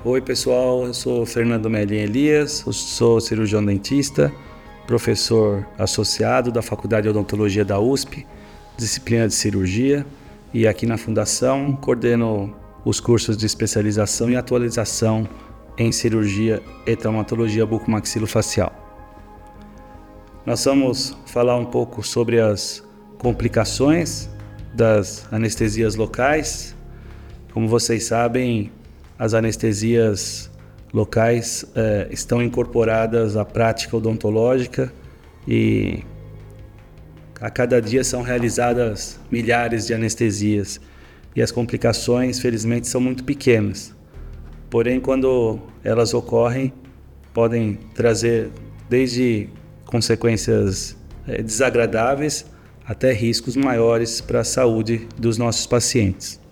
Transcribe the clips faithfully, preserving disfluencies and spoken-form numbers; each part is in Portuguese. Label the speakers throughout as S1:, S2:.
S1: Oi pessoal, eu sou Fernando Melin Elias, eu sou cirurgião dentista, professor associado da Faculdade de Odontologia da U S P, disciplina de cirurgia, e aqui na Fundação coordeno os cursos de especialização e atualização em cirurgia e traumatologia bucomaxilofacial. Nós vamos falar um pouco sobre as complicações das anestesias locais. Como vocês sabem, as anestesias locais eh, estão incorporadas à prática odontológica e a cada dia são realizadas milhares de anestesias e as complicações, felizmente, são muito pequenas. Porém, quando elas ocorrem, podem trazer desde consequências eh, desagradáveis até riscos maiores para a saúde dos nossos pacientes.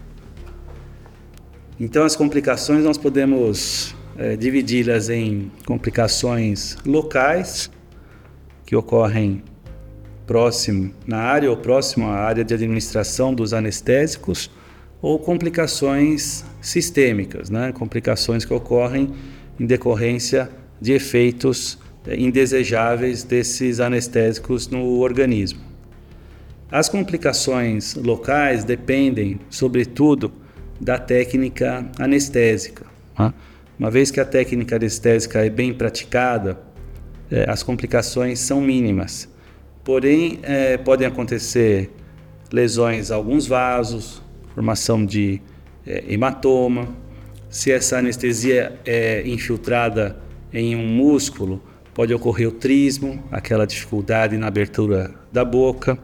S1: Então, as complicações nós podemos é, dividi-las em complicações locais, que ocorrem próximo na área ou próximo à área de administração dos anestésicos, ou complicações sistêmicas, né? Complicações que ocorrem em decorrência de efeitos é, indesejáveis desses anestésicos no organismo. As complicações locais dependem, sobretudo, da técnica anestésica. Uma vez que a técnica anestésica é bem praticada, as complicações são mínimas. Porém, podem acontecer lesões a alguns vasos, formação de hematoma. Se essa anestesia é infiltrada em um músculo, pode ocorrer o trismo, aquela dificuldade na abertura da boca.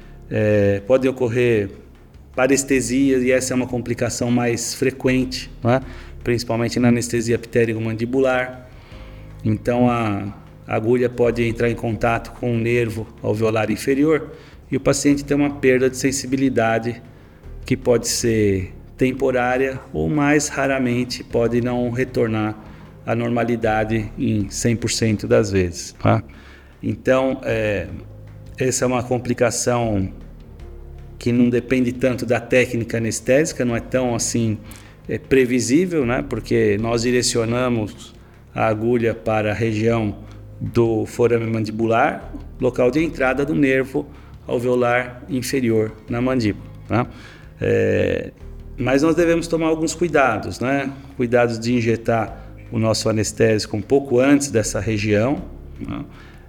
S1: Pode ocorrer parestesia, e essa é uma complicação mais frequente, né? Principalmente na anestesia ptérigo-mandibular. Então a agulha pode entrar em contato com o nervo alveolar inferior e o paciente tem uma perda de sensibilidade que pode ser temporária ou, mais raramente, pode não retornar à normalidade em cem por cento das vezes, tá? Então é, essa é uma complicação que não depende tanto da técnica anestésica, não é tão assim é, previsível, né? Porque nós direcionamos a agulha para a região do forame mandibular, local de entrada do nervo alveolar inferior na mandíbula, né? É, mas nós devemos tomar alguns cuidados, né? Cuidados de injetar o nosso anestésico um pouco antes dessa região, né?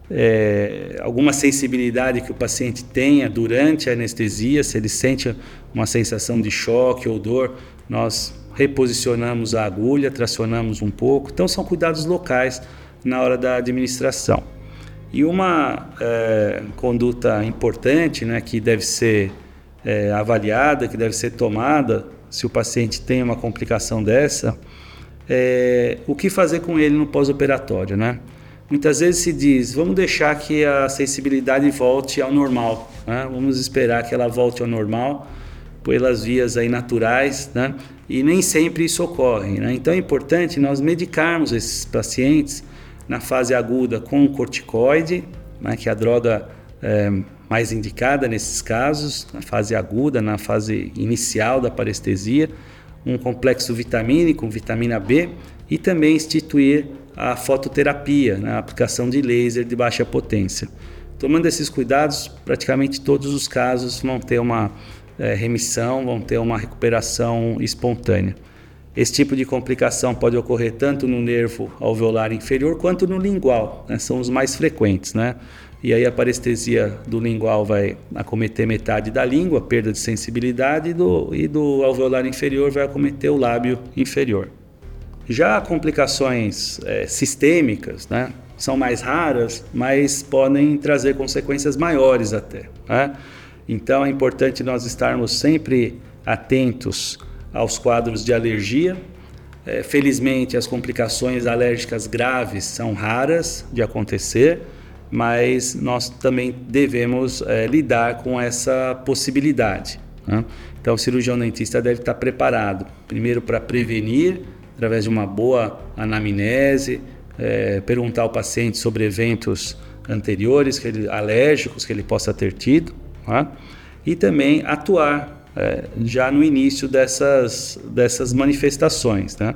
S1: É, alguma sensibilidade que o paciente tenha durante a anestesia, se ele sente uma sensação de choque ou dor, nós reposicionamos a agulha, tracionamos um pouco. Então são cuidados locais na hora da administração. E uma é, conduta importante, né, que deve ser é, avaliada, que deve ser tomada se o paciente tem uma complicação dessa, é o que fazer com ele no pós-operatório, né? Muitas vezes se diz, vamos deixar que a sensibilidade volte ao normal, né? Vamos esperar que ela volte ao normal pelas vias aí naturais, né? E nem sempre isso ocorre, né? Então é importante nós medicarmos esses pacientes na fase aguda com corticoide, né? Que é a droga é, mais indicada nesses casos, na fase aguda, na fase inicial da parestesia, um complexo vitamínico, vitamina B, e também instituir a fototerapia, né, a aplicação de laser de baixa potência. Tomando esses cuidados, praticamente todos os casos vão ter uma é, remissão, vão ter uma recuperação espontânea. Esse tipo de complicação pode ocorrer tanto no nervo alveolar inferior quanto no lingual, né, são os mais frequentes, né? E aí a parestesia do lingual vai acometer metade da língua, perda de sensibilidade, e do, e do alveolar inferior vai acometer o lábio inferior. Já complicações é, sistêmicas, né, são mais raras, mas podem trazer consequências maiores até, né? Então é importante nós estarmos sempre atentos aos quadros de alergia. É, felizmente as complicações alérgicas graves são raras de acontecer, mas nós também devemos é, lidar com essa possibilidade, né? Então o cirurgião dentista deve estar preparado, primeiro para prevenir, através de uma boa anamnese, é, perguntar ao paciente sobre eventos anteriores, que ele, alérgicos que ele possa ter tido, tá? E também atuar é, já no início dessas, dessas manifestações, né?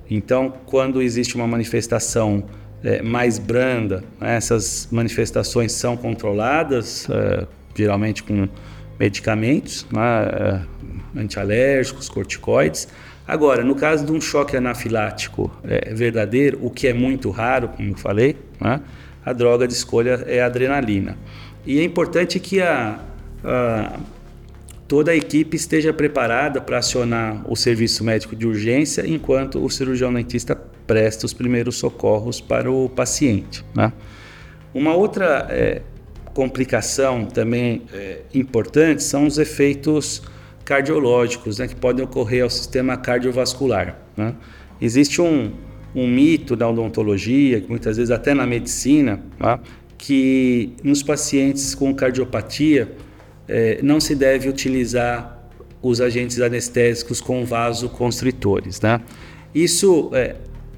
S1: Então, quando existe uma manifestação é, mais branda, né, essas manifestações são controladas, é, geralmente com medicamentos, né, antialérgicos, corticoides. Agora, no caso de um choque anafilático é, verdadeiro, o que é muito raro, como eu falei, né, a droga de escolha é a adrenalina. E é importante que a, a, toda a equipe esteja preparada para acionar o serviço médico de urgência enquanto o cirurgião dentista presta os primeiros socorros para o paciente, né? Uma outra é, complicação também é, importante são os efeitos cardiológicos, né, que podem ocorrer ao sistema cardiovascular, né? Existe um, um mito da odontologia, muitas vezes até na medicina, né, que nos pacientes com cardiopatia eh, não se deve utilizar os agentes anestésicos com vasoconstritores, né? Isso é,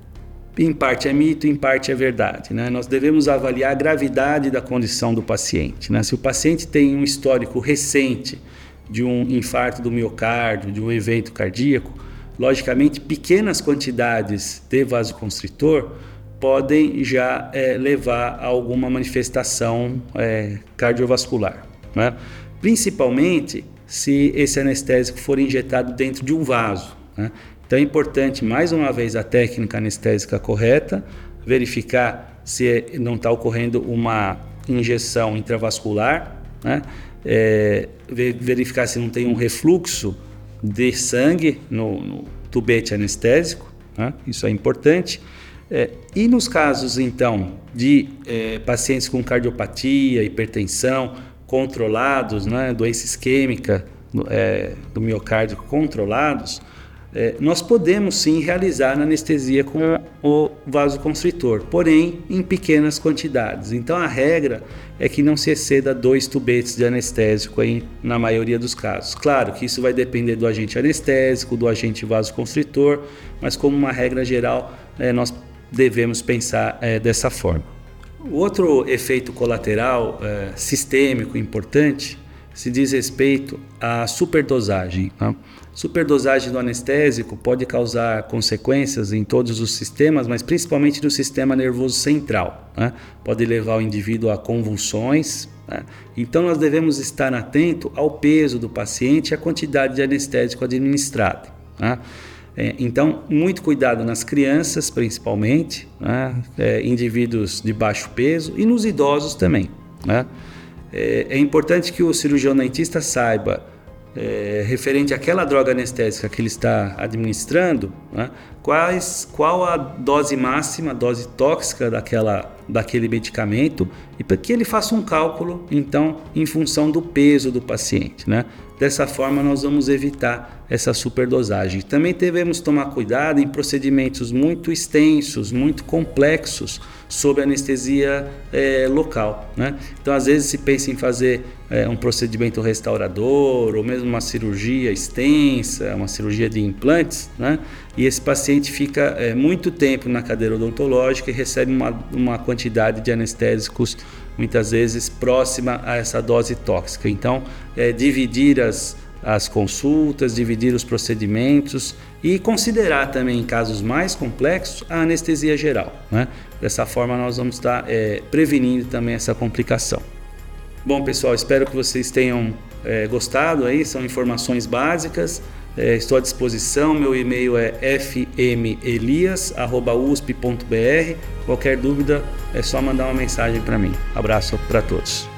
S1: em parte é mito, em parte é verdade, né? Nós devemos avaliar a gravidade da condição do paciente, né? Se o paciente tem um histórico recente de um infarto do miocárdio, de um evento cardíaco, logicamente pequenas quantidades de vasoconstritor podem já é, levar a alguma manifestação é, cardiovascular, né? Principalmente se esse anestésico for injetado dentro de um vaso, né? Então é importante, mais uma vez, a técnica anestésica correta, verificar se não está ocorrendo uma injeção intravascular, né? É, verificar se não tem um refluxo de sangue no, no tubete anestésico, né? Isso é importante. É, e nos casos, então, de é, pacientes com cardiopatia, hipertensão, controlados, né, doença isquêmica é, do miocárdio controlados, é, nós podemos sim realizar a anestesia com o vasoconstritor, porém em pequenas quantidades. Então a regra é que não se exceda dois tubetes de anestésico aí, na maioria dos casos. Claro que isso vai depender do agente anestésico, do agente vasoconstritor, mas como uma regra geral, é, nós devemos pensar é, dessa forma. O outro efeito colateral é, sistêmico importante se diz respeito à superdosagem, né? Superdosagem do anestésico pode causar consequências em todos os sistemas, mas principalmente no sistema nervoso central, né? Pode levar o indivíduo a convulsões, né? Então nós devemos estar atento ao peso do paciente e à quantidade de anestésico administrado, né? É, então, muito cuidado nas crianças, principalmente, né? É, indivíduos de baixo peso e nos idosos também, né? É, é importante que o cirurgião dentista saiba, é, referente àquela droga anestésica que ele está administrando, né? Quais, qual a dose máxima, a dose tóxica daquela, daquele medicamento, e para que ele faça um cálculo, então, em função do peso do paciente, né? Dessa forma, nós vamos evitar essa superdosagem. Também devemos tomar cuidado em procedimentos muito extensos, muito complexos, sob anestesia é, local, né? Então, às vezes, se pensa em fazer é, um procedimento restaurador, ou mesmo uma cirurgia extensa, uma cirurgia de implantes, né? E esse paciente fica é, muito tempo na cadeira odontológica e recebe uma, uma quantidade de anestésicos muitas vezes próxima a essa dose tóxica. Então, é, dividir as, as consultas, dividir os procedimentos e considerar também, em casos mais complexos, a anestesia geral, né? Dessa forma, nós vamos estar é, prevenindo também essa complicação. Bom, pessoal, espero que vocês tenham é, gostado aí, são informações básicas. É, estou à disposição, meu e-mail é f m elias arroba u s p ponto b r. Qualquer dúvida é só mandar uma mensagem para mim. Abraço para todos.